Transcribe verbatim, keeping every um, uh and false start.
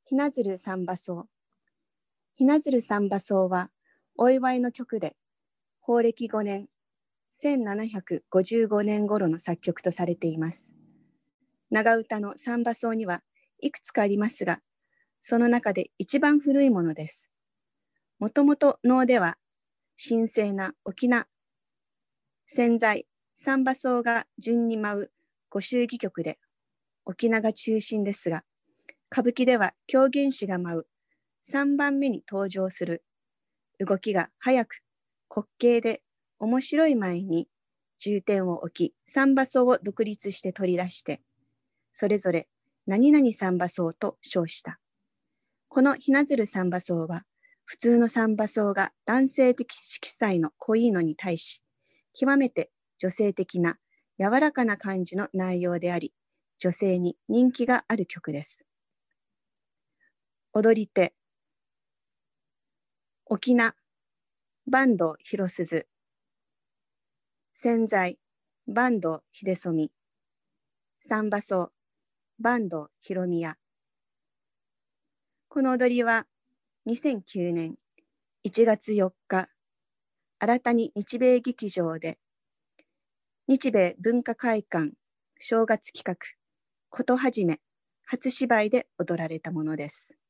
ひな鶴三馬奏。ひな鶴三馬奏は、お祝いの曲で、宝暦ごねん、せんななひゃくごじゅうごねん頃の作曲とされています。長唄の三馬奏にはいくつかありますが、その中で一番古いものです。もともと能では、神聖な翁、潜在、三馬奏が順に舞うご祝儀曲で、翁が中心ですが、歌舞伎では狂言師が舞うさんばんめに登場する動きが速く滑稽で面白い舞に重点を置き、三馬奏を独立して取り出して、それぞれ何々三馬奏と称した。このひな鶴三馬奏は、普通の三馬奏が男性的色彩の濃いのに対し、極めて女性的な柔らかな感じの内容であり、女性に人気がある曲です。踊り手、翁、坂東広鈴、潜在、坂東秀染、三馬奏、坂東広宮。この踊りはにせんきゅうねんいちがつよっか、新たに日米劇場で日米文化会館正月企画ことはじめ初芝居で踊られたものです。